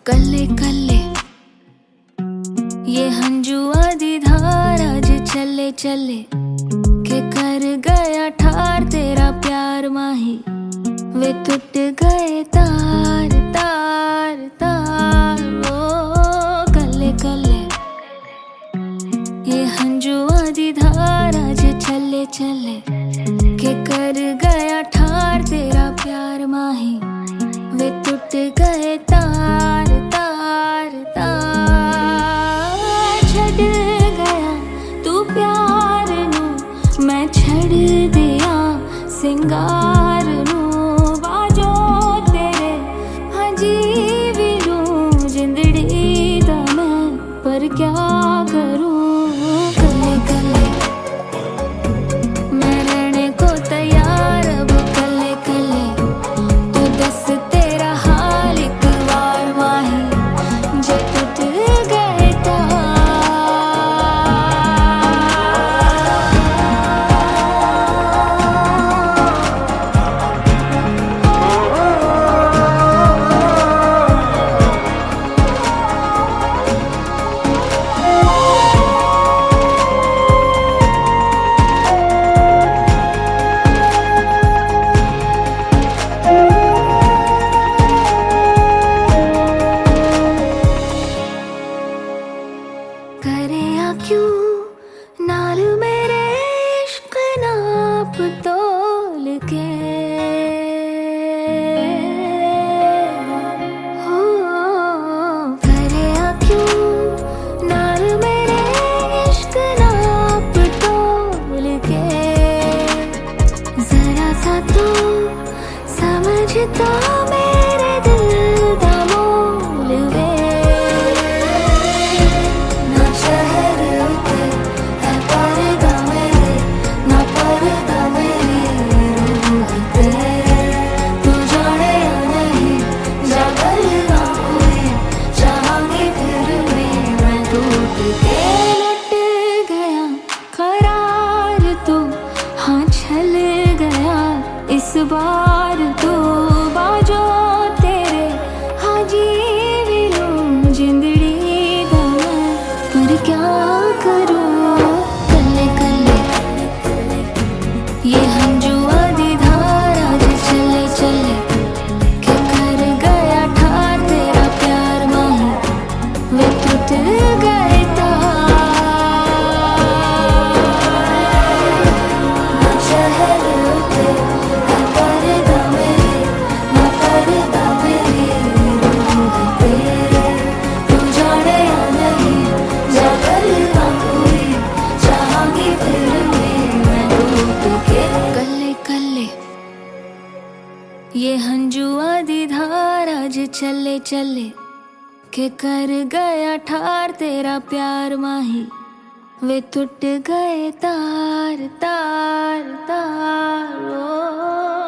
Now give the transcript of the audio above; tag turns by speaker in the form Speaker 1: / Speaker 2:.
Speaker 1: कल्ले कल्ले ये हंजुआ दी धार आज चले चले के कर गया ठार तेरा प्यार माही वे टूट गए तार तार तार ओ कल्ले कल्ले ये हंजुआ दी धार आज चले चले के कर गया ठार तेरा प्यार माही वे टूट गए तार तार तार छड़ गया तू प्यार नू मैं छड़ दिया सिंगार नू बाजो तेरे हाजी भी रूं जिंदड़ी दा मैं पर क्या करूं कल्ले कल्ले मैं रहने को तैयार अब कल्ले कल्ले तू दस तेरा हाल एक बार माही जो टूट गए तार करे आ क्यों नाल मेरे इश्क नाप तोल के हो करे आ क्यों नाल मेरे इश्क नाप तोल के जरा सा तो समझ तो मेरे दिल दा मोल वे इस बार तो बाजो तेरे हाजी भी लूं जिंदड़ी दा मैं पर क्या करूं कल्ले कल्ले ये हंजुआ दी धार आज चले चले के कर गया ठार तेरा प्यार माही वे टूट गए तार शहर ये हंजुआ दी धार आज चले चले के कर गया ठार तेरा प्यार माही वे टूट गए तार तार तार ओ